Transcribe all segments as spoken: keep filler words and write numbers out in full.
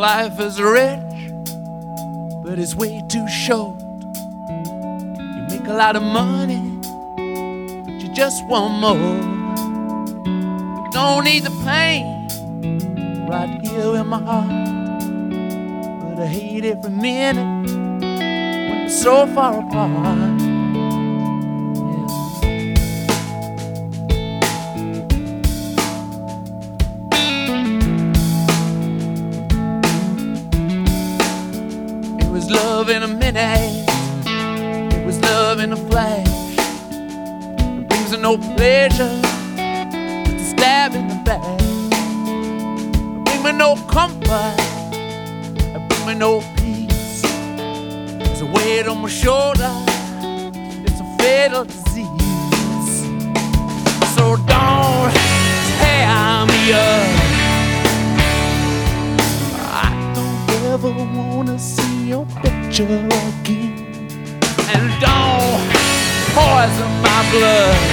life is rich, but it's way too short. You make a lot of money, but you just want more. You don't need the pain right here in my heart, but I hate every minute when we're so far apart. Love in a minute, it was love in a flash. It brings me no pleasure, just a stab in the back. It brings me no comfort, it brings me no peace. It's a weight on my shoulder, it's a fatal disease. So don't tear me up, I don't ever wanna see your picture again, and don't poison my blood.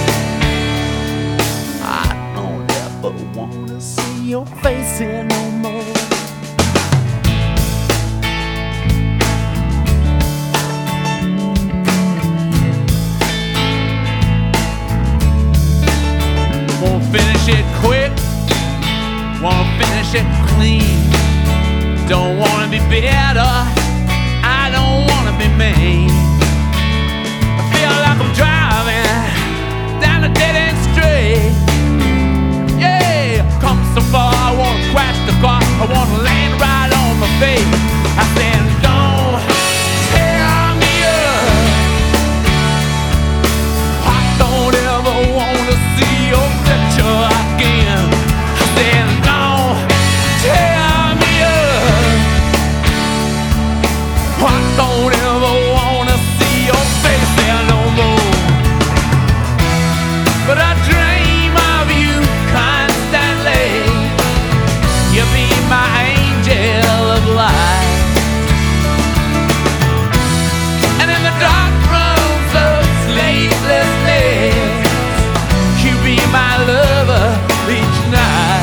I don't ever wanna see your face here no more. Wanna finish it quick, wanna finish it clean. Don't wanna be better, I don't wanna be mean. I feel like I'm driving down a dead-end street. Yeah, come so far, I wanna crash the car, I wanna land right on my feet. I said, don't tear me up, I don't ever wanna see your picture again. I said, don't tear I don't ever wanna see your face there no more. But I dream of you constantly. You be my angel of light. And in the dark rooms of sleepless nights, you be my lover each night.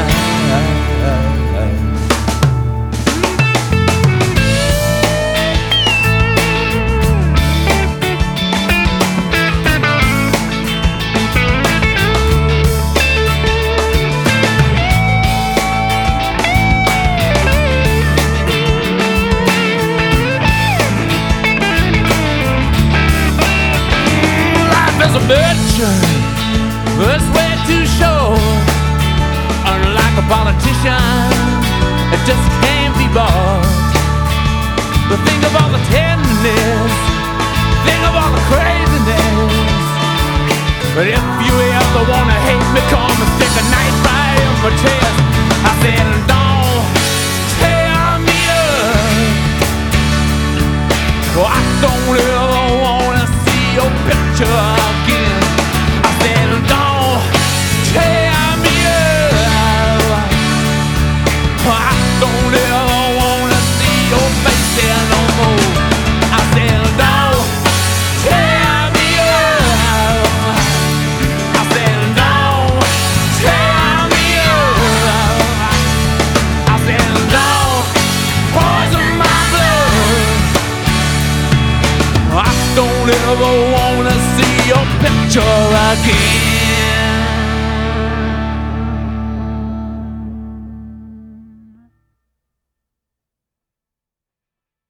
A bitch, it's way too short. Unlike a politician, it just can't be bought. But think of all the tenderness, think of all the craziness. But if you ever wanna hate me, come and stick a knife right in my chest. I said, don't tear me up. Well, I don't ever wanna see your picture again. I said, don't tear me up. I don't ever wanna see your face there no more. I said, don't tear me up. I said, don't tear me up. I said, don't poison my blood. I don't ever wanna see your picture again.